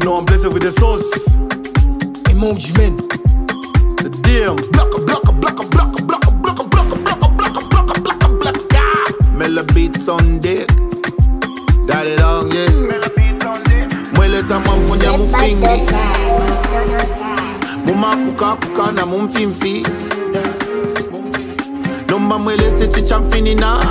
know I'm blessed with the sauce. Emoji man. The DM. Mela beats on deck. Daddy long, yeah. Mwele sa mwafunya mufingi. Muma puka na mumfimfi. Nomba mwele se chichamfini na.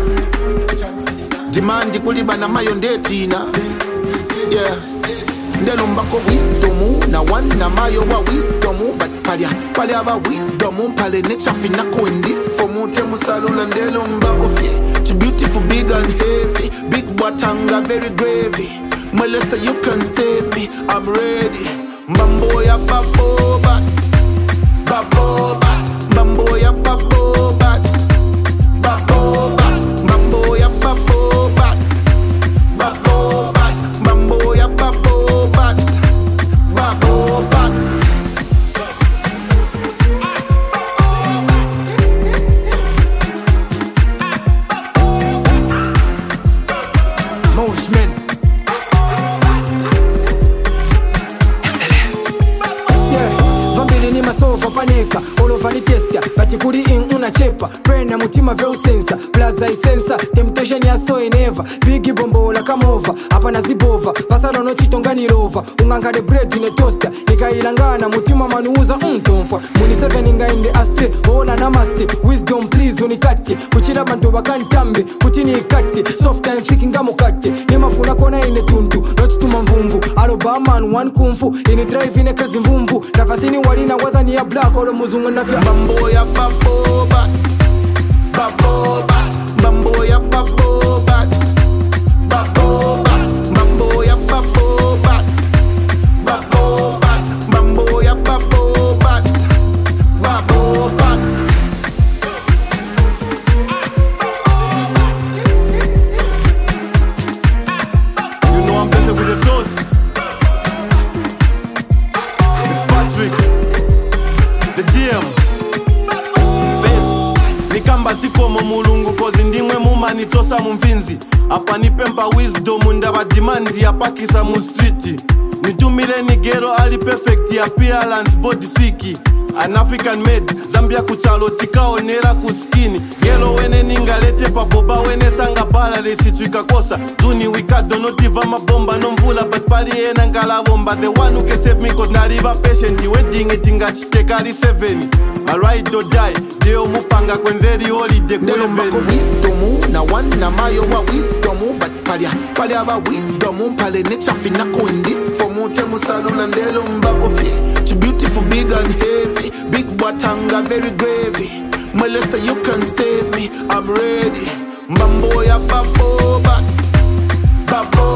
Dimandi kuliba na mayondetina. Yeah. Ndelomba ko wisdomu na one na mayo wa wisdomu but palya ba wisdomu pale nature fina ko in this for mote musalula ndelomba ko fie she beautiful big and heavy big watanga very gravy Melissa you can save me I'm ready Mambo ya babo bat Mambo ya babo bat Mambo ya babo bat Mambo ya babo Paneka, all over the testa, but you could in una chepa, friend and mutima veo sensa, plaza I sensa, temptation ya so eneva, bigi bombo la come over, apana zibova, pasalo no chitongani rova, unganga the bread in a toaster, nika ilangana, mutima manuuza untomfa, muni seven inga in the aste, ona namaste, wisdom please unikate, kuchira bantu bakantambe, kutini ikate, soft and thick ngamukate, nema funa kona ine tuntu, not to mvumvu, alobama and one kumfu, ini drive in a kazi mvumvu, nafasini walina wadhani ya black or muzungu na fya Mambo ya babo bat Mambo ya babo bat Mambo ya babo bat Mambo ya babo bat You know I'm blessed with the sauce. It's Patrick the DM Fest Nikamba zikomo mulungu kozi ndimwe mumanitosa mumvinzi Apa nipempa wisdom ndaba dimandi ya pakisa mu street Nitumile nigero ali perfect ya appearance body fiki An African made Zambia kuchalo tikaonera kuskini Gelo wene ningalete paboba wene sanga bala lesichwika kosa Zuni wikado notiva mabomba no mvula but pali ena ngalavomba The one who can save me cause nariba patient Wedding itinga chitekari 7 My ride or die Deo mupanga kwenzeri holiday Ndelomba ko wisdomu na one na mayo wa wisdomu but palya ba wisdomu pale nature fina ko in this for mote musalula ndelomba ko fie she beautiful big and heavy big watanga very gravy Melissa you can save me I'm ready Mambo ya babo bat